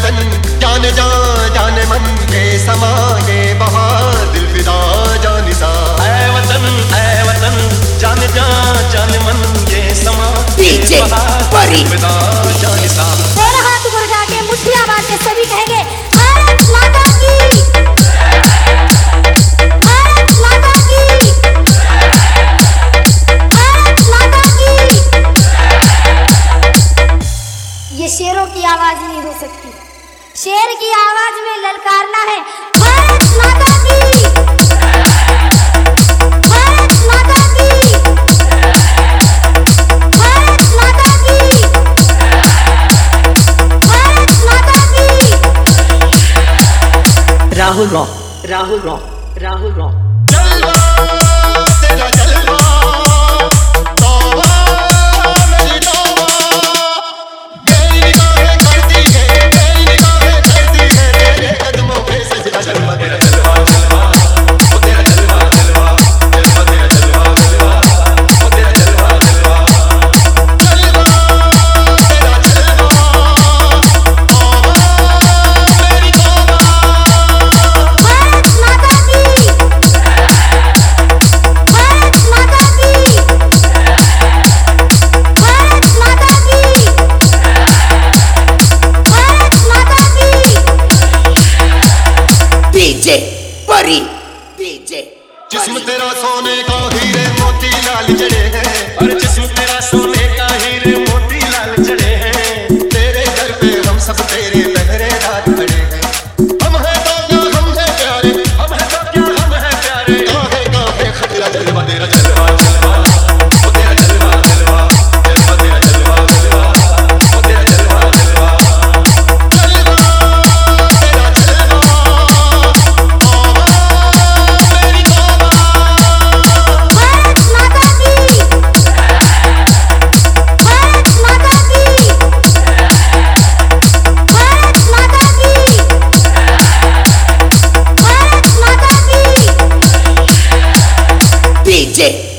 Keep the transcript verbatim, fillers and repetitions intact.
वतन जाने जा जाने मन के समा ये बहार दिल फिदा जानिसा। ऐ वतन ऐ वतन जाने जा जाने मन ये समा डीजे परी फिदा जानिसा। दोनों हाथ ऊपर उठा के मुठ्ठी आवाज से सभी कहेंगे भारत माता की, भारत माता की, भारत माता की। ये शेरों की आवाज नहीं हो सकती, शेर की आवाज में ललकारना है भारत माता की, भारत माता की, भारत माता की, भारत माता की। Rahul raw Rahul raw Rahul raw जलवा तेरा जलवा तौबा मेरी तौबा। मेरी निगाहें करती है मेरी निगाहें करती है तेरे कदमों पे सजदा। जलवा तेरा जलवा जलवा ओ तेरा जलवा जलवा जलवा तेरा जलवा जलवा ओ तेरा जलवा जलवा। जलवा तेरा जलवा तौबा मेरी तौबा। भारत माता की, भारत माता की, भारत माता की, भारत माता की। डीजे परी डीजे जिस्म तेरा सोने का हीरे मोती लाल जड़े हैं, और जिस्म तेरा सोने का हीरे मोती लाल जड़े हैं। तेरे घर पे हम सब तेरे पहरेदार खड़े हैं। हम हैं तो क्या हम हैं प्यारे, हम है तो क्या हम है प्यारे। काहे काहे खतरा। जलवा तेरा जलवा जलवा ओ तेरा जलवा जलवा जलवा तेरा जलवा जलवा ओ तेरा जलवा जलवा। जलवा तेरा जलवा तौबा मेरी तौबा। भारत माता की, भारत माता की, भारत माता की, भारत माता की। डीजे